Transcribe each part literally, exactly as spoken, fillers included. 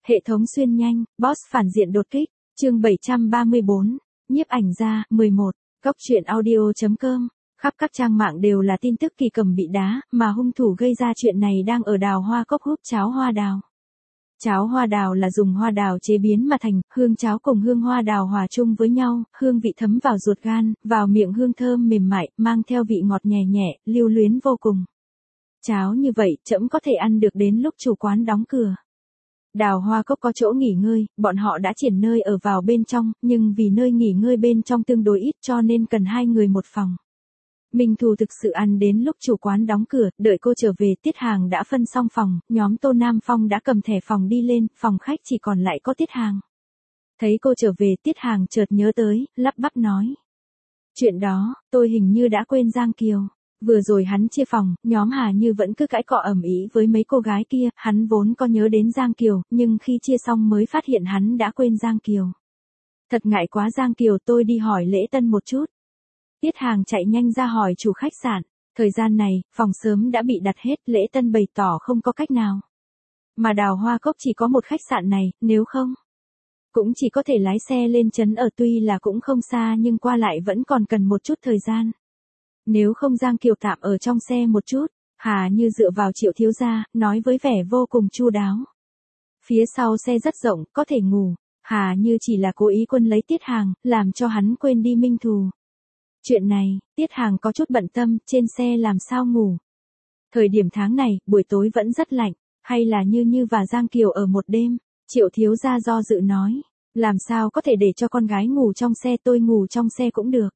Hệ thống xuyên nhanh, boss phản diện đột kích, chương bảy trăm ba mươi bốn, nhiếp ảnh gia, mười một, cốc truyện audio.com, khắp các trang mạng đều là tin tức Kỳ Cẩm bị đá, mà hung thủ gây ra chuyện này đang ở Đào Hoa Cốc hút cháo hoa đào. Cháo hoa đào là dùng hoa đào chế biến mà thành, hương cháo cùng hương hoa đào hòa chung với nhau, hương vị thấm vào ruột gan, vào miệng hương thơm mềm mại, mang theo vị ngọt nhẹ nhẹ, lưu luyến vô cùng. Cháo như vậy, trẫm có thể ăn được đến lúc chủ quán đóng cửa. Đào Hoa Cốc có chỗ nghỉ ngơi, bọn họ đã triển nơi ở vào bên trong, nhưng vì nơi nghỉ ngơi bên trong tương đối ít cho nên cần hai người một phòng. Minh Thù thực sự ăn đến lúc chủ quán đóng cửa, đợi cô trở về Tiết Hàng đã phân xong phòng, nhóm Tô Nam Phong đã cầm thẻ phòng đi lên, phòng khách chỉ còn lại có Tiết Hàng. Thấy cô trở về Tiết Hàng chợt nhớ tới, lắp bắp nói. Chuyện đó, tôi hình như đã quên Giang Kiều. Vừa rồi hắn chia phòng, nhóm Hà Như vẫn cứ cãi cọ ầm ĩ với mấy cô gái kia, hắn vốn có nhớ đến Giang Kiều, nhưng khi chia xong mới phát hiện hắn đã quên Giang Kiều. Thật ngại quá Giang Kiều, tôi đi hỏi Lễ Tân một chút. Tiết Hàng chạy nhanh ra hỏi chủ khách sạn, thời gian này, phòng sớm đã bị đặt hết, Lễ Tân bày tỏ không có cách nào. Mà Đào Hoa Cốc chỉ có một khách sạn này, nếu không, cũng chỉ có thể lái xe lên trấn ở, tuy là cũng không xa nhưng qua lại vẫn còn cần một chút thời gian. Nếu không Giang Kiều tạm ở trong xe một chút, Hà Như dựa vào Triệu thiếu gia, nói với vẻ vô cùng chu đáo. Phía sau xe rất rộng, có thể ngủ, Hà Như chỉ là cố ý quân lấy Tiết Hàng, làm cho hắn quên đi Minh Thù. Chuyện này, Tiết Hàng có chút bận tâm, trên xe làm sao ngủ. Thời điểm tháng này, buổi tối vẫn rất lạnh, hay là Như Như và Giang Kiều ở một đêm, Triệu thiếu gia do dự nói, làm sao có thể để cho con gái ngủ trong xe, tôi ngủ trong xe cũng được.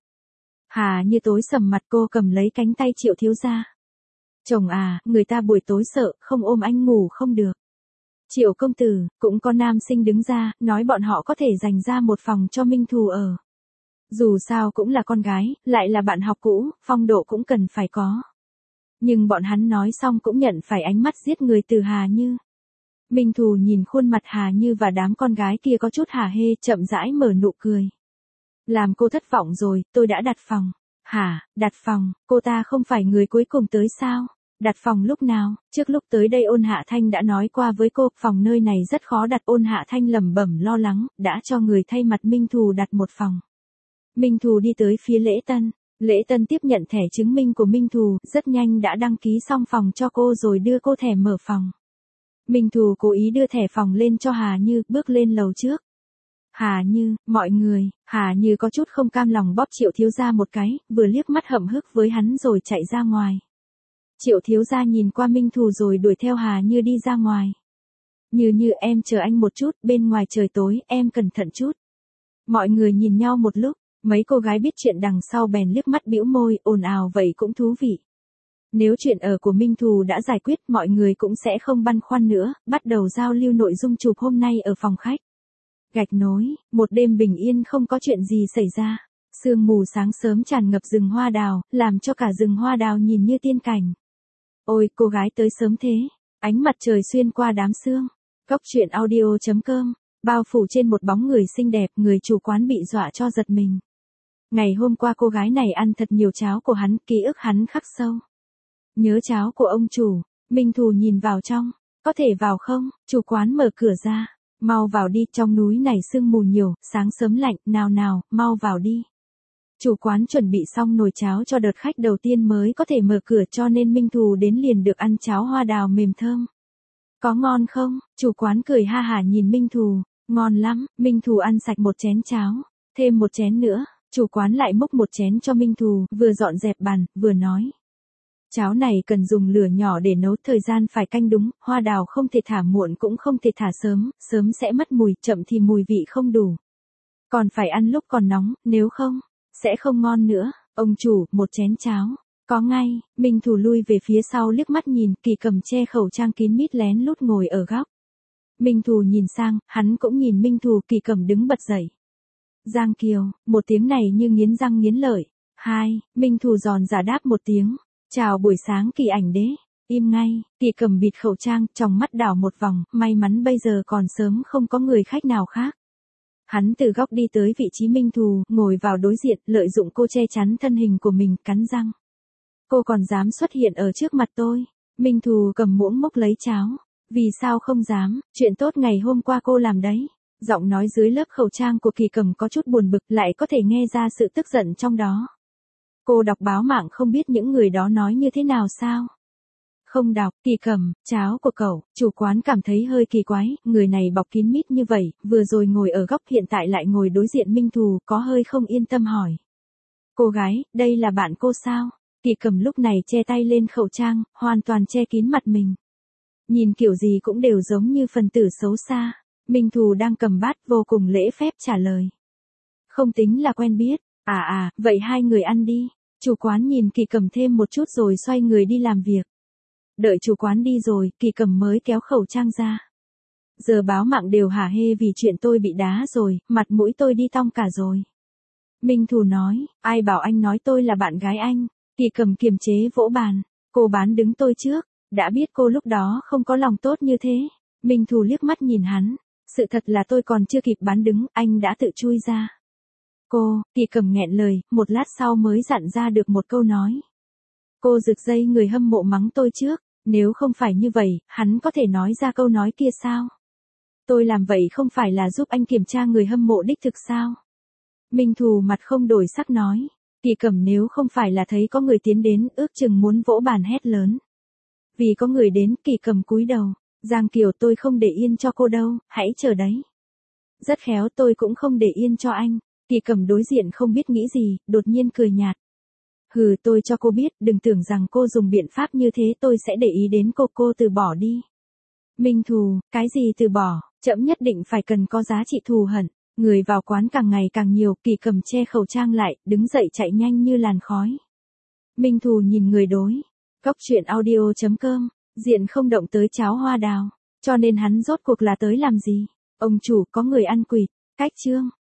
Hà Như tối sầm mặt, cô cầm lấy cánh tay Triệu thiếu gia. Chồng à, người ta buổi tối sợ, không ôm anh ngủ không được. Triệu công tử, cũng có nam sinh đứng ra, nói bọn họ có thể dành ra một phòng cho Minh Thù ở. Dù sao cũng là con gái, lại là bạn học cũ, phong độ cũng cần phải có. Nhưng bọn hắn nói xong cũng nhận phải ánh mắt giết người từ Hà Như. Minh Thù nhìn khuôn mặt Hà Như và đám con gái kia có chút hả hê, chậm rãi mở nụ cười. Làm cô thất vọng rồi, tôi đã đặt phòng. Hả, đặt phòng, cô ta không phải người cuối cùng tới sao? Đặt phòng lúc nào? Trước lúc tới đây Ôn Hạ Thanh đã nói qua với cô, phòng nơi này rất khó đặt. Ôn Hạ Thanh lẩm bẩm lo lắng, đã cho người thay mặt Minh Thù đặt một phòng. Minh Thù đi tới phía Lễ Tân. Lễ Tân tiếp nhận thẻ chứng minh của Minh Thù, rất nhanh đã đăng ký xong phòng cho cô rồi đưa cô thẻ mở phòng. Minh Thù cố ý đưa thẻ phòng lên cho Hà Như, bước lên lầu trước. Hà Như, mọi người, Hà Như có chút không cam lòng bóp Triệu thiếu gia một cái, vừa liếc mắt hậm hức với hắn rồi chạy ra ngoài. Triệu thiếu gia nhìn qua Minh Thù rồi đuổi theo Hà Như đi ra ngoài. Như Như, em chờ anh một chút, bên ngoài trời tối, em cẩn thận chút. Mọi người nhìn nhau một lúc, mấy cô gái biết chuyện đằng sau bèn liếc mắt bĩu môi, ồn ào vậy cũng thú vị. Nếu chuyện ở của Minh Thù đã giải quyết, mọi người cũng sẽ không băn khoăn nữa, bắt đầu giao lưu nội dung chụp hôm nay ở phòng khách. Gạch nối, một đêm bình yên không có chuyện gì xảy ra. Sương mù sáng sớm tràn ngập rừng hoa đào, làm cho cả rừng hoa đào nhìn như tiên cảnh. Ôi, cô gái tới sớm thế. Ánh mặt trời xuyên qua đám sương. Cốc truyện audio.com, bao phủ trên một bóng người xinh đẹp, người chủ quán bị dọa cho giật mình. Ngày hôm qua cô gái này ăn thật nhiều cháo của hắn, ký ức hắn khắc sâu. Nhớ cháo của ông chủ. Minh Thù nhìn vào trong. Có thể vào không? Chủ quán mở cửa ra. Mau vào đi, trong núi này sương mù nhiều, sáng sớm lạnh, nào nào, mau vào đi. Chủ quán chuẩn bị xong nồi cháo cho đợt khách đầu tiên mới có thể mở cửa, cho nên Minh Thù đến liền được ăn cháo hoa đào mềm thơm. Có ngon không? Chủ quán cười ha hả nhìn Minh Thù, ngon lắm. Minh Thù ăn sạch một chén cháo, thêm một chén nữa, chủ quán lại múc một chén cho Minh Thù, vừa dọn dẹp bàn, vừa nói. Cháo này cần dùng lửa nhỏ để nấu, thời gian phải canh đúng, hoa đào không thể thả muộn cũng không thể thả sớm, sớm sẽ mất mùi, chậm thì mùi vị không đủ. Còn phải ăn lúc còn nóng, nếu không, sẽ không ngon nữa. Ông chủ, một chén cháo. Có ngay. Minh Thù lui về phía sau liếc mắt nhìn, Kỳ Cẩm che khẩu trang kín mít lén lút ngồi ở góc. Minh Thù nhìn sang, hắn cũng nhìn Minh Thù, Kỳ Cẩm đứng bật dậy. Giang Kiều, một tiếng này như nghiến răng nghiến lợi. Hai, Minh Thù giòn giả đáp một tiếng. Chào buổi sáng Kỳ ảnh đế. Im ngay, Kỳ Cẩm bịt khẩu trang, trong mắt đảo một vòng, may mắn bây giờ còn sớm không có người khách nào khác. Hắn từ góc đi tới vị trí Minh Thù, ngồi vào đối diện, lợi dụng cô che chắn thân hình của mình, cắn răng. Cô còn dám xuất hiện ở trước mặt tôi. Minh Thù cầm muỗng múc lấy cháo. Vì sao không dám, chuyện tốt ngày hôm qua cô làm đấy. Giọng nói dưới lớp khẩu trang của Kỳ Cầm có chút buồn bực, lại có thể nghe ra sự tức giận trong đó. Cô đọc báo mạng không biết những người đó nói như thế nào sao? Không đọc. Kỳ Cầm, cháo của cậu. Chủ quán cảm thấy hơi kỳ quái, người này bọc kín mít như vậy, vừa rồi ngồi ở góc hiện tại lại ngồi đối diện Minh Thù, có hơi không yên tâm hỏi. Cô gái, đây là bạn cô sao? Kỳ Cầm lúc này che tay lên khẩu trang, hoàn toàn che kín mặt mình. Nhìn kiểu gì cũng đều giống như phần tử xấu xa. Minh Thù đang cầm bát vô cùng lễ phép trả lời. Không tính là quen biết. À à, vậy hai người ăn đi. Chủ quán nhìn Kỳ Cầm thêm một chút rồi xoay người đi làm việc. Đợi chủ quán đi rồi, Kỳ Cầm mới kéo khẩu trang ra. Giờ báo mạng đều hả hê vì chuyện tôi bị đá rồi, mặt mũi tôi đi tong cả rồi. Minh Thù nói, ai bảo anh nói tôi là bạn gái anh. Kỳ Cầm kiềm chế vỗ bàn. Cô bán đứng tôi trước, đã biết cô lúc đó không có lòng tốt như thế. Minh Thù liếc mắt nhìn hắn. Sự thật là tôi còn chưa kịp bán đứng, anh đã tự chui ra. Cô, Kỳ Cầm nghẹn lời, một lát sau mới dặn ra được một câu nói. Cô giật dây người hâm mộ mắng tôi trước, nếu không phải như vậy, hắn có thể nói ra câu nói kia sao? Tôi làm vậy không phải là giúp anh kiểm tra người hâm mộ đích thực sao? Minh Thù mặt không đổi sắc nói. Kỳ Cầm nếu không phải là thấy có người tiến đến, ước chừng muốn vỗ bàn hét lớn. Vì có người đến, Kỳ Cầm cúi đầu. Giang Kiều, tôi không để yên cho cô đâu, hãy chờ đấy. Rất khéo, tôi cũng không để yên cho anh. Kỳ Cầm đối diện không biết nghĩ gì, đột nhiên cười nhạt. Hừ, tôi cho cô biết, đừng tưởng rằng cô dùng biện pháp như thế tôi sẽ để ý đến cô, cô từ bỏ đi. Minh Thù, cái gì từ bỏ, trẫm nhất định phải cần có giá trị thù hận. Người vào quán càng ngày càng nhiều, Kỳ Cầm che khẩu trang lại, đứng dậy chạy nhanh như làn khói. Minh Thù nhìn người đối. Cóc truyện audio chấm com, diện không động tới cháo hoa đào, cho nên hắn rốt cuộc là tới làm gì? Ông chủ, có người ăn quỵt. Cách chương